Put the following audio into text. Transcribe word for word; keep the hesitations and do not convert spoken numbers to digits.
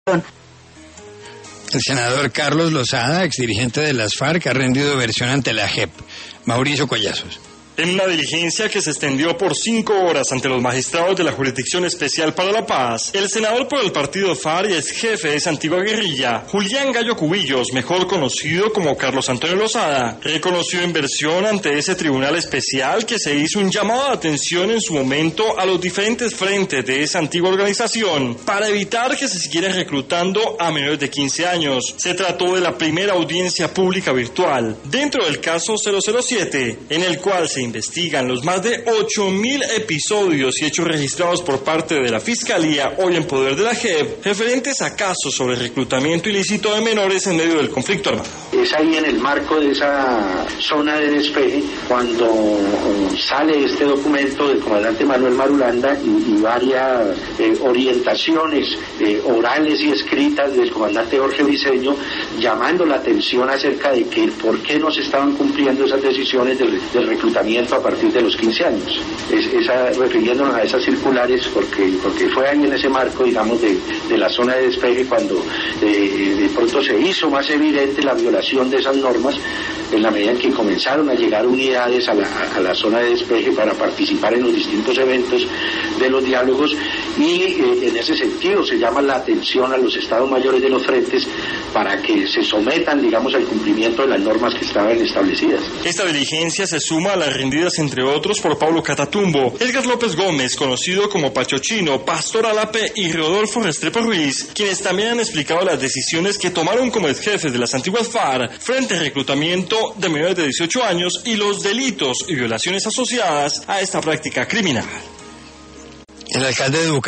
El senador Carlos Lozada, exdirigente de las FARC, ha rendido versión ante la J E P. Mauricio Collazos. En una diligencia que se extendió por cinco horas ante los magistrados de la Jurisdicción Especial para la Paz, el senador por el partido FARC y ex jefe de esa antigua guerrilla, Julián Gallo Cubillos, mejor conocido como Carlos Antonio Lozada, reconoció en versión ante ese tribunal especial que se hizo un llamado de atención en su momento a los diferentes frentes de esa antigua organización para evitar que se siguiera reclutando a menores de quince años. Se trató de la primera audiencia pública virtual dentro del caso cero cero siete, en el cual se investigan los más de ocho mil episodios y hechos registrados por parte de la Fiscalía, hoy en poder de la J E P, referentes a casos sobre reclutamiento ilícito de menores en medio del conflicto armado. Es ahí en el marco de esa zona de despeje cuando sale este documento del comandante Manuel Marulanda y, y varias eh, orientaciones eh, orales y escritas del comandante Jorge Briceño, llamando la atención acerca de que por qué no se estaban cumpliendo esas decisiones del, del reclutamiento a partir de los quince años. Es, esa, refiriéndonos a esas circulares, porque, porque fue ahí en ese marco, digamos, de, de la zona de despeje cuando de, de pronto se hizo más evidente la violación de esas normas, en la medida en que comenzaron a llegar unidades a la, a la zona de despeje para participar en los distintos eventos de los diálogos, y eh, en ese sentido se llama la atención a los estados mayores de los frentes para que se sometan, digamos, al cumplimiento de las normas que estaban establecidas. Esta diligencia se suma a las rendidas, entre otros, por Pablo Catatumbo, Edgar López Gómez, conocido como Pacho Chino, Pastor Alape y Rodolfo Restrepo Ruiz, quienes también han explicado las decisiones que tomaron como ex jefes de las antiguas FARC frente al reclutamiento de menores de dieciocho años y los delitos y violaciones asociadas a esta práctica criminal. El alcalde de Bucaramanga